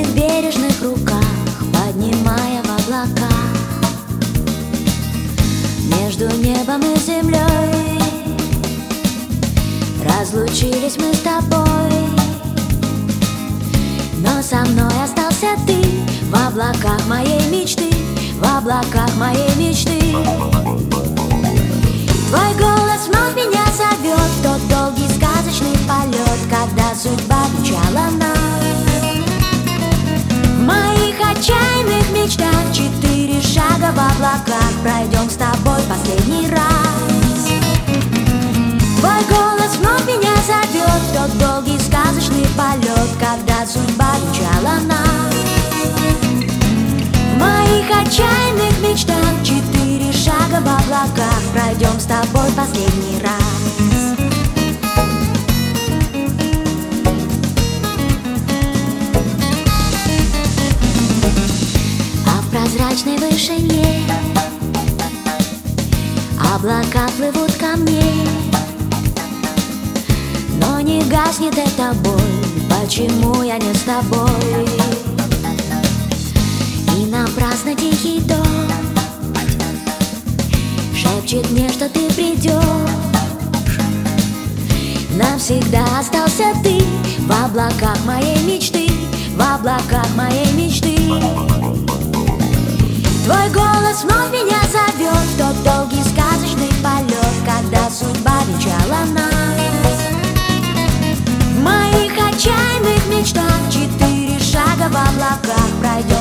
твоих бережных руках, поднимая в облака. Между небом и землей разлучились мы с тобой, но со мной остался ты в облаках моей мечты, в облаках моей мечты. Твой голос вновь меня зовет в тот долгий сказочный полет, когда судьба венчала нас. В моих отчаянных мечтах 4 шага в облаках, пройдем с тобой последний раз. Твой голос вновь меня зовет в тот долгий сказочный полет, когда судьба венчала нас. В моих отчаянных мечтах 4 шага в облаках, пройдем с тобой последний раз. А в прозрачной вышине облака плывут ко мне, но не гаснет эта боль, почему я не с тобой? И напрасно тихий дождь шепчет мне, что ты придешь. Навсегда остался ты в облаках моей мечты, в облаках моей мечты. Твой голос вновь меня зовет в тот долгий сказочный полет, когда судьба венчала нас. В моих отчаянных мечтах 4 шага в облаках, пройдем